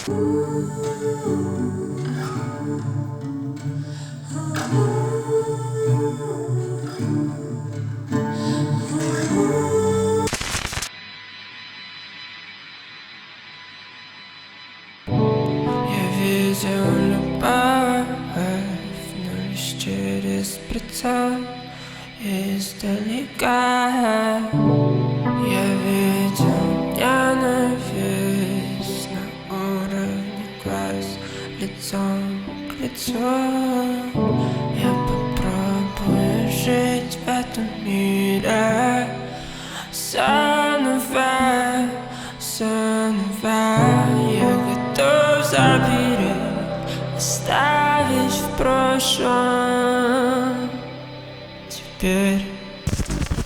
Видел любовь, но лишь через прицел издалека. Я видел ненависть на уровне глаз, лицом к лицу. Я попробую жить в этом мире заново, заново. Я готов запереть, оставить в прошлом. Теперь